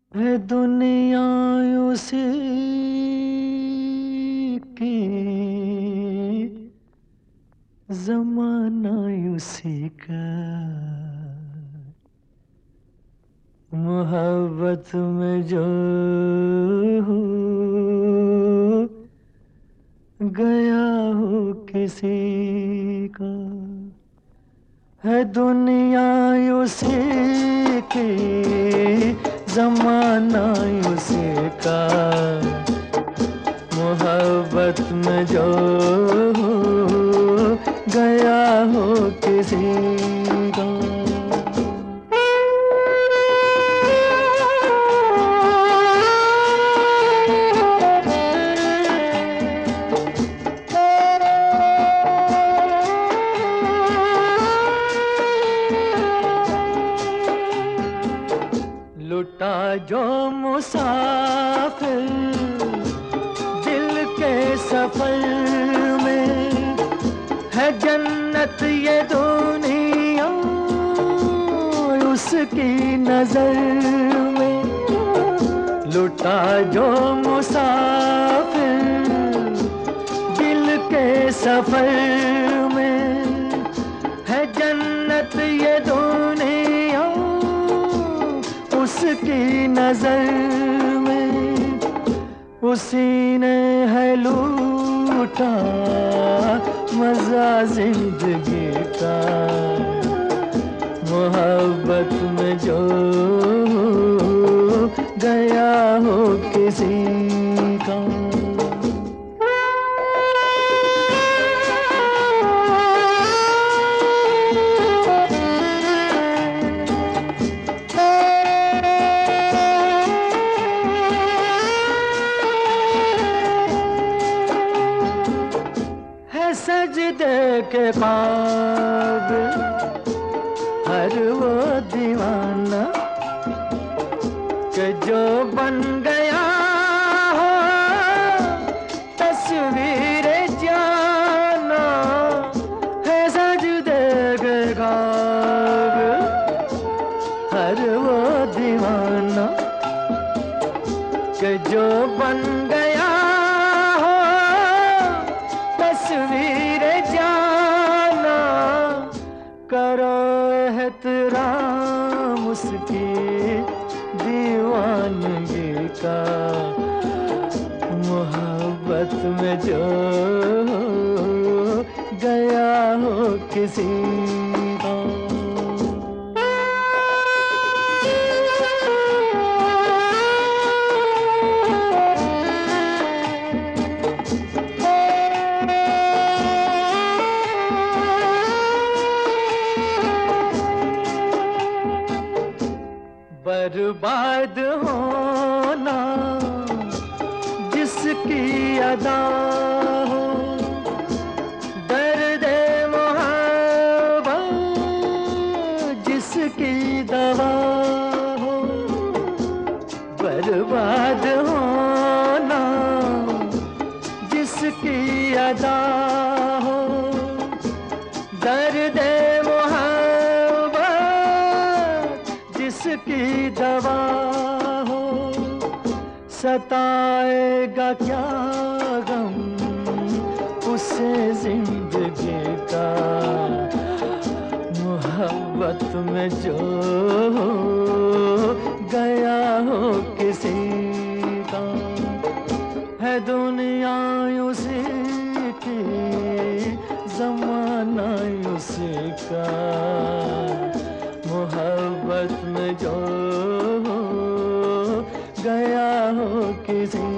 है दुनिया उसी की, जमाना उसी का, मोहब्बत में जो हो गया हो किसी का। है दुनिया उसी की, जमाना उसी का, मोहब्बत में जो हो गया हो किसी का। लुटा जो मुसाफिर दिल के सफर में, है जन्नत ये दुनिया उसकी नजर में। लुटा जो मुसाफिर दिल के सफर में, है जन्नत ये दुनिया उसकी नजर में। उसी ने है लूटा मजा जिंदगी का, मोहब्बत में जो गया हो किसी का। सजदे के काबिल हर वो दीवाना कि जो बन गया हो तस्वीर जाना। है सजदे के काबिल हर वो दीवाना कि जो बन गया तस्वीर जाना। करो एहतराम उसकी दीवानगी का, मोहब्बत में जो गया हो किसी का। बर्बाद होना जिसकी अदा हो, दर्द मोहब्बत जिसकी दवा हो। बर्बाद होना जिसकी अदा हो, दर्द जिसकी दवा हो। सताएगा क्या गम उसे जिंदगी का, मोहब्बत में जो गया हो किसी का। है दुनिया उसी की, जमाना उसी का, मोहब्बत में जो गया हो किसी